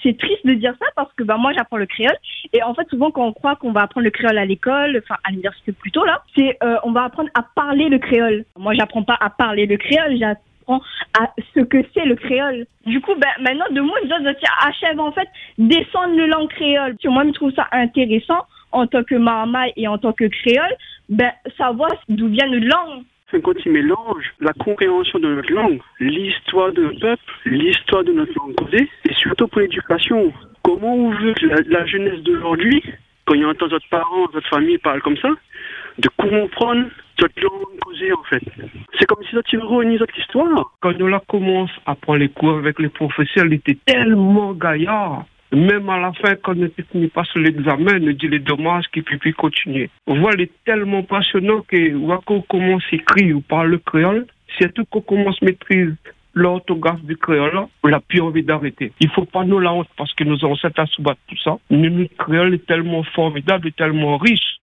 c'est triste de dire ça parce que moi j'apprends le créole et en fait souvent quand on croit qu'on va apprendre le créole à l'école, enfin à l'université plutôt là, c'est on va apprendre à parler le créole. Moi j'apprends pas à parler le créole, j'apprends à ce que c'est le créole. Du coup maintenant de moi ils disent achève en fait descendre le langue créole. Moi je trouve ça intéressant en tant que Maamaï et en tant que créole, savoir d'où vient notre langue. Quand il mélange la compréhension de notre langue, l'histoire de notre peuple, l'histoire de notre langue causée, et surtout pour l'éducation. Comment on veut que la jeunesse d'aujourd'hui, quand il entend votre parents, votre famille parler comme ça, de comprendre notre langue causée en fait. C'est comme si tu renies notre histoire. Quand on commence à prendre les cours avec les professeurs, il était tellement gaillard. Même à la fin, quand on ne passe l'examen, on dit les dommages qui peuvent continuer. Voilà, il est tellement passionnant que quand on commence à écrire ou parler le créole, surtout qu'on commence à maîtriser l'orthographe du créole, on n'a plus envie d'arrêter. Il ne faut pas nous la honte parce que nos ancêtres ont soubattu tout ça. Mais notre créole est tellement formidable et tellement riche.